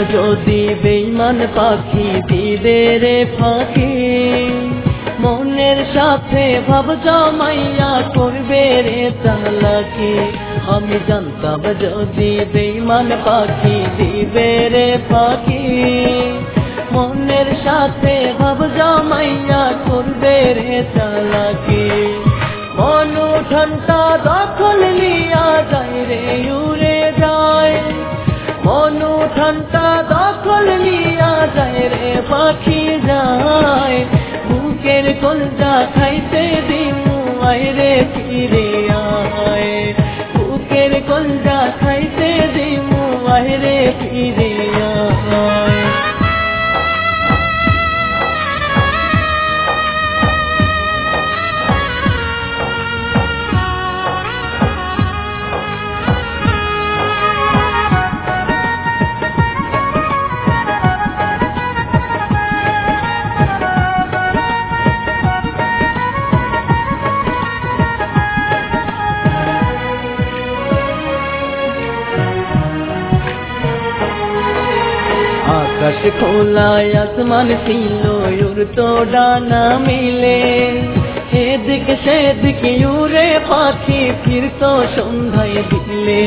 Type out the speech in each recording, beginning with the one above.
যদি বেঈমান পাখি দিবে রে ফাঁকি, মনের সাথে ভাব জমাইয়া করবে রে চালাকি। আমি জানতাম যদি বেঈমান পাখি দিবে রে ফাঁকি, মনের সাথে ভাব জমাইয়া করবে রে চালাকি। মন উঠানটা দখল লিয়া যায় রে উড়ে যায়, মন উঠানটা দখল লিয়া যায় রে পাখি যায়। বুকের কলজা খাইতে দিমু আয় রে ফিরে আয়, বুকের কলজা খাইতে দিমু আয় রে ফিরে আয়। আকাশ খোলায় আসমান ছিল উড়তো ডানা মিলে, এদিকে সেদিকে উড়ে পাখি ফিরতো সন্ধ্যায় দিলে।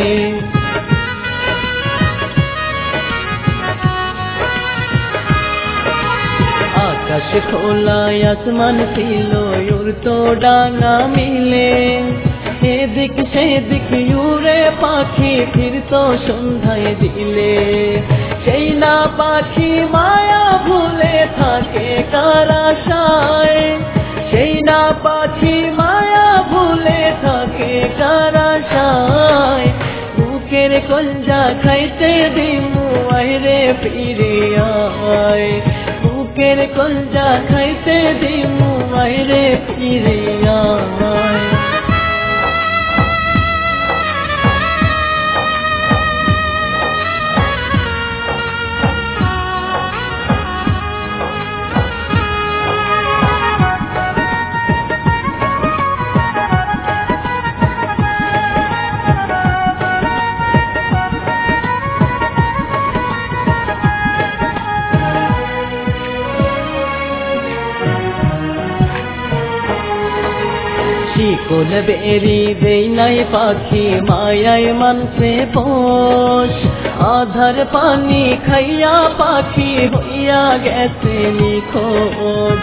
আকাশ খোলায় আসমান ছিল উড়তো ডানা মিলে, এদিক সেদিক উড়ে পাখি ফিরতো সন্ধ্যায় দিলে। সেই না পাখি মায়া ভুলে থাকে কার আশায়, সেই না পাখি মায়া ভুলে থাকে কার আশায়। বুকের কলজা খাইতে দিমু আয় রে ফিরে আয়, বুকের কলজা খাইতে দিমু আয় রে ফিরে আয়। শিকল বেরি দেই নাই পাখি মায়ায় মানছে পোষ, আধার পানি খাইয়া পাখি হইয়া গেছে নিখোঁজ।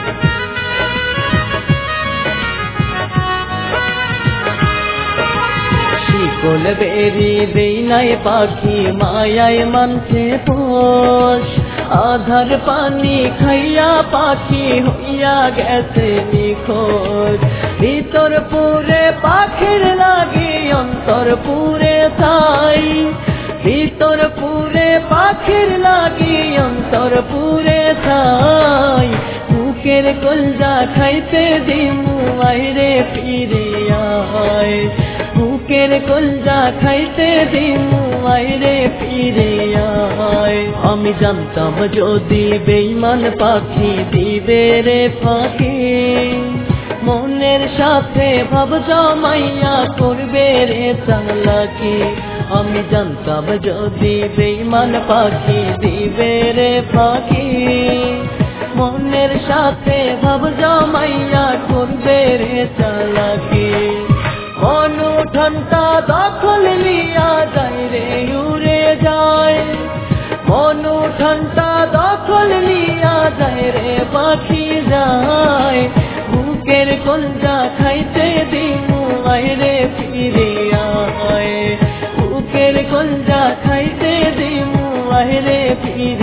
শিকল বেরি দেই নাই পাখি মায়ায় মানছে পোষ, আধার পানি খাইয়া পাখি হইয়া গেছে নিখোঁজ। ভিতর পুরে পাখির লাগি অন্তর পুরে ঠাই, ভিতর পুরে পাখির লাগি অন্তর পুরে ঠাই। বুকের কলজা খাইতে দিমু আয় রে ফিরে আয়, বুকের কলজা খাইতে দিমু আয় রে ফিরে আয়। আমি জানতাম যদি বেঈমান পাখি দিবে রে ফাঁকি, মনের সাথে ভাব জমাইয়া করবে রে চালাকি। আমি জানতাম যদি বেঈমান পাখি দিবে রে ফাঁকি, মনের সাথে ভাব জমাইয়া করবে রে চালাকি। মন উঠানটা দখল লিয়া যায় রে উড়ে যায়, মন উঠানটা দখল লিয়া যায় রে পাখি যায়। বুকের কলজা খাইতে দিমু আয় রে ফিরে আয়, বুকের কলজা খাইতে দিমু আয় রে ফিরে